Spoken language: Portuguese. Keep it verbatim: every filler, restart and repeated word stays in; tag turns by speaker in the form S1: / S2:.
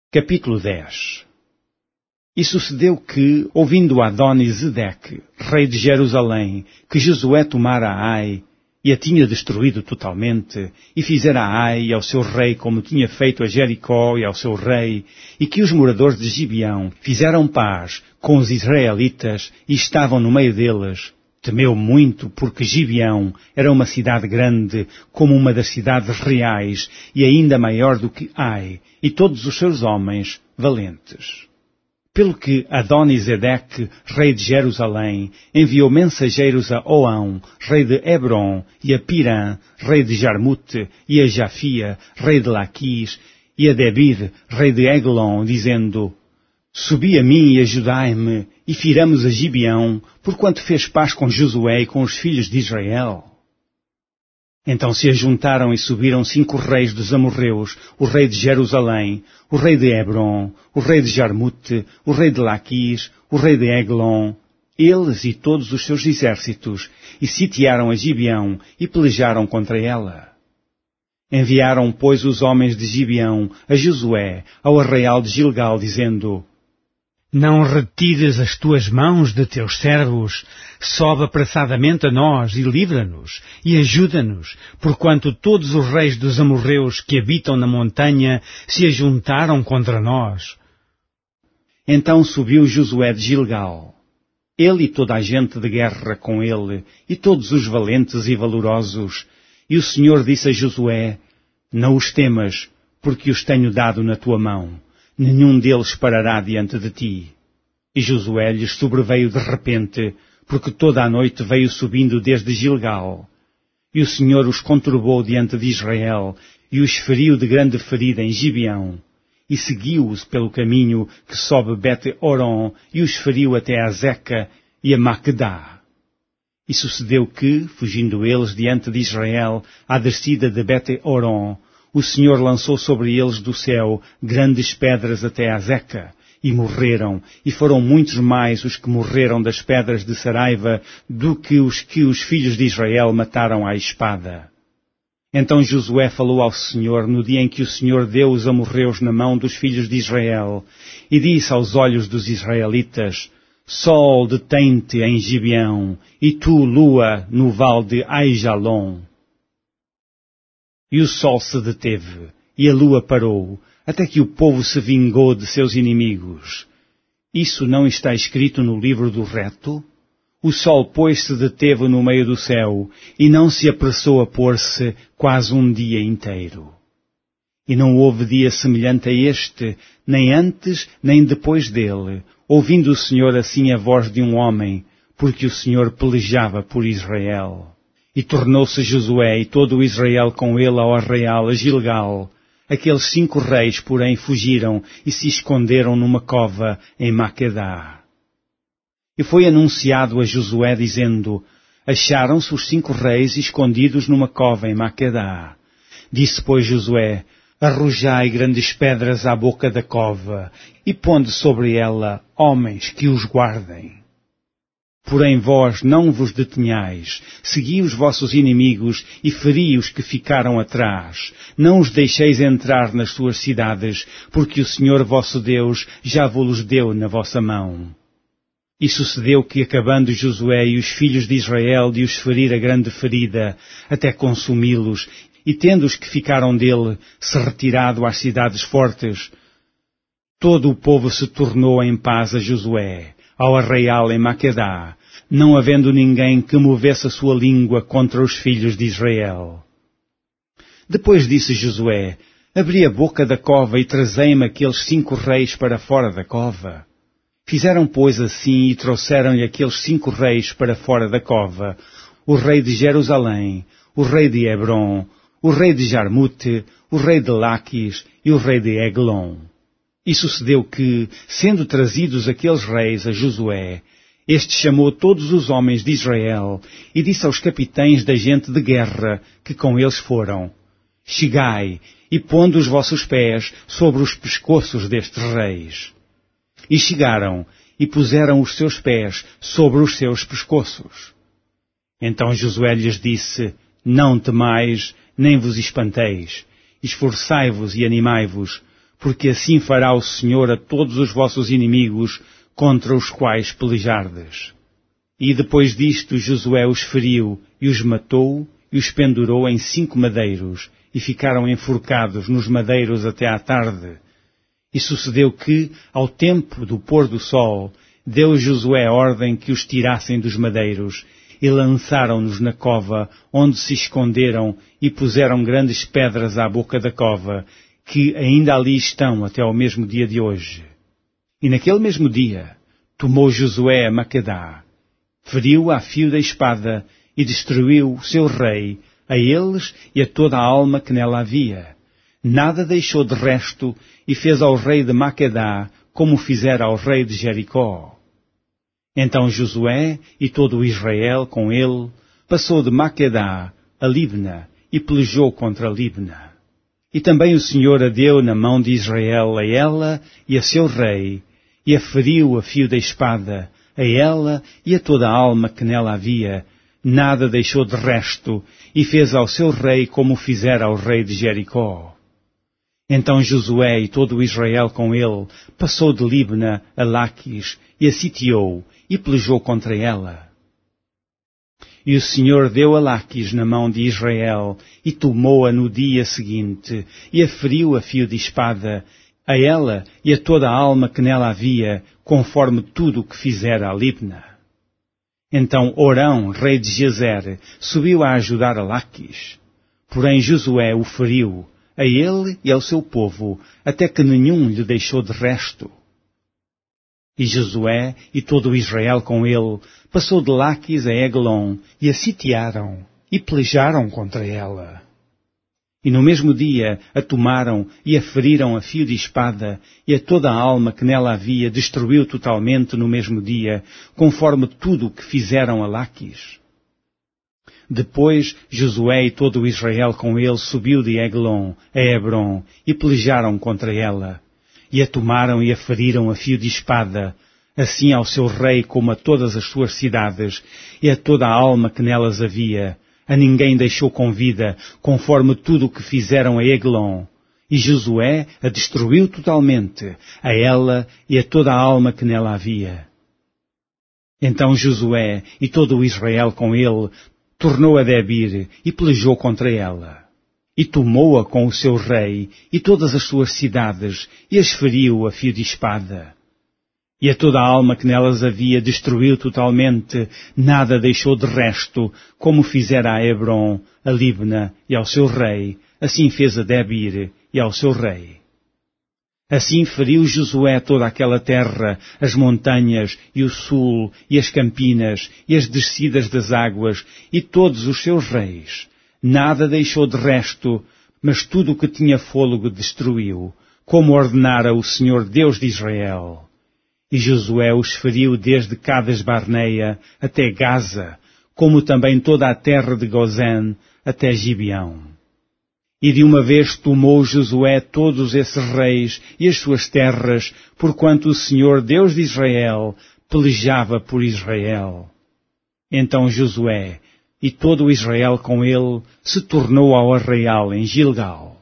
S1: Capítulo dez. E sucedeu que, ouvindo Adoni-Zedeque, rei de Jerusalém, que Josué tomara Ai, e a tinha destruído totalmente, e fizera a Ai e ao seu rei como tinha feito a Jericó e ao seu rei, e que os moradores de Gibeão fizeram paz com os israelitas e estavam no meio deles, temeu muito, porque Gibeão era uma cidade grande, como uma das cidades reais, e ainda maior do que Ai, e todos os seus homens valentes. Pelo que Adoni-Zedeque, rei de Jerusalém, enviou mensageiros a Oão, rei de Hebron, e a Pirã, rei de Jarmute, e a Jafia, rei de Laquis, e a Debir, rei de Eglon, dizendo: Subi a mim e ajudai-me, e firamos a Gibeão, porquanto fez paz com Josué e com os filhos de Israel. Então se ajuntaram e subiram cinco reis dos amorreus, o rei de Jerusalém, o rei de Hebron, o rei de Jarmute, o rei de Laquis, o rei de Eglon, eles e todos os seus exércitos, e sitiaram a Gibeão e pelejaram contra ela. Enviaram, pois, os homens de Gibeão a Josué, ao arraial de Gilgal, dizendo: Não retires as tuas mãos de teus servos, sobe apressadamente a nós e livra-nos, e ajuda-nos, porquanto todos os reis dos amorreus que habitam na montanha se ajuntaram contra nós. Então subiu Josué de Gilgal, ele e toda a gente de guerra com ele, e todos os valentes e valorosos, e o Senhor disse a Josué: Não os temas, porque os tenho dado na tua mão. Nenhum deles parará diante de ti. E Josué lhes sobreveio de repente, porque toda a noite veio subindo desde Gilgal. E o Senhor os conturbou diante de Israel, e os feriu de grande ferida em Gibeão. E seguiu-os pelo caminho que sobe Bet-Horon, e os feriu até a Zeca e a Maquedá. E sucedeu que, fugindo eles diante de Israel, à descida de Bet-Horon, o Senhor lançou sobre eles do céu grandes pedras até a Zeca, e morreram, e foram muitos mais os que morreram das pedras de Saraiva do que os que os filhos de Israel mataram à espada. Então Josué falou ao Senhor no dia em que o Senhor deu os amorreus na mão dos filhos de Israel, e disse aos olhos dos israelitas: Sol, detém-te em Gibeão, e tu, lua, no vale de Aijalon. E o sol se deteve, e a lua parou, até que o povo se vingou de seus inimigos. Isso não está escrito no livro do reto? O sol, pois, se deteve no meio do céu, e não se apressou a pôr-se quase um dia inteiro. E não houve dia semelhante a este, nem antes, nem depois dele, ouvindo o Senhor assim a voz de um homem, porque o Senhor pelejava por Israel. E tornou-se Josué e todo o Israel com ele ao arraial a Gilgal. Aqueles cinco reis, porém, fugiram e se esconderam numa cova em Maquedá. E foi anunciado a Josué, dizendo: Acharam-se os cinco reis escondidos numa cova em Maquedá. Disse, pois, Josué: Arrojai grandes pedras à boca da cova, e ponde sobre ela homens que os guardem. Porém vós não vos detenhais, segui os vossos inimigos e feri os que ficaram atrás. Não os deixeis entrar nas suas cidades, porque o Senhor vosso Deus já vos deu na vossa mão. E sucedeu que, acabando Josué e os filhos de Israel de os ferir a grande ferida, até consumi-los, e tendo os que ficaram dele se retirado às cidades fortes, todo o povo se tornou em paz a Josué, ao arraial em Maquedá, não havendo ninguém que movesse a sua língua contra os filhos de Israel. Depois disse Josué: Abri a boca da cova e trazei-me aqueles cinco reis para fora da cova. Fizeram, pois, assim, e trouxeram-lhe aqueles cinco reis para fora da cova: o rei de Jerusalém, o rei de Hebron, o rei de Jarmute, o rei de Laquis e o rei de Eglon. E sucedeu que, sendo trazidos aqueles reis a Josué, este chamou todos os homens de Israel e disse aos capitães da gente de guerra que com eles foram: Chegai e pondo os vossos pés sobre os pescoços destes reis. E chegaram e puseram os seus pés sobre os seus pescoços. Então Josué lhes disse: Não temais, nem vos espanteis. Esforçai-vos e animai-vos, porque assim fará o Senhor a todos os vossos inimigos contra os quais pelejardes. E depois disto Josué os feriu e os matou e os pendurou em cinco madeiros, e ficaram enforcados nos madeiros até à tarde. E sucedeu que, ao tempo do pôr do sol, deu Josué ordem que os tirassem dos madeiros, e lançaram-nos na cova, onde se esconderam, e puseram grandes pedras à boca da cova, que ainda ali estão até ao mesmo dia de hoje. E naquele mesmo dia, tomou Josué a Maquedá, feriu a fio da espada, e destruiu o seu rei, a eles e a toda a alma que nela havia. Nada deixou de resto, e fez ao rei de Maquedá, como fizera ao rei de Jericó. Então Josué e todo o Israel com ele passou de Maquedá a Libna e pelejou contra Libna. E também o Senhor a deu na mão de Israel a ela e a seu rei, e a feriu a fio da espada, a ela e a toda a alma que nela havia. Nada deixou de resto, e fez ao seu rei como fizera ao rei de Jericó. Então Josué e todo o Israel com ele passou de Libna a Laquis e a sitiou e pelejou contra ela. E o Senhor deu a Laquis na mão de Israel e tomou-a no dia seguinte e a feriu a fio de espada, a ela e a toda a alma que nela havia, conforme tudo o que fizera a Libna. Então Orão, rei de Gezer, subiu a ajudar a Laquis. Porém Josué o feriu, a ele e ao seu povo, até que nenhum lhe deixou de resto. E Josué e todo o Israel com ele passou de Laquis a Eglon, e a sitiaram, e pelejaram contra ela. E no mesmo dia a tomaram e a feriram a fio de espada, e a toda a alma que nela havia destruiu totalmente no mesmo dia, conforme tudo o que fizeram a Laquis. Depois Josué e todo o Israel com ele subiu de Eglon a Hebron, e pelejaram contra ela, e a tomaram e a feriram a fio de espada, assim ao seu rei como a todas as suas cidades, e a toda a alma que nelas havia. A ninguém deixou com vida, conforme tudo o que fizeram a Eglon. E Josué a destruiu totalmente, a ela e a toda a alma que nela havia. Então Josué e todo o Israel com ele tornou a Debir e pelejou contra ela. E tomou-a com o seu rei e todas as suas cidades, e as feriu a fio de espada. E a toda a alma que nelas havia destruiu totalmente, nada deixou de resto, como fizera a Hebron, a Libna e ao seu rei, assim fez a Debir e ao seu rei. Assim feriu Josué toda aquela terra, as montanhas, e o sul, e as campinas, e as descidas das águas, e todos os seus reis. Nada deixou de resto, mas tudo o que tinha fôlego destruiu, como ordenara o Senhor Deus de Israel. E Josué os feriu desde Cades Barneia até Gaza, como também toda a terra de Gozém até Gibeão. E de uma vez tomou Josué todos esses reis e as suas terras, porquanto o Senhor Deus de Israel pelejava por Israel. Então Josué e todo o Israel com ele se tornou ao arraial em Gilgal.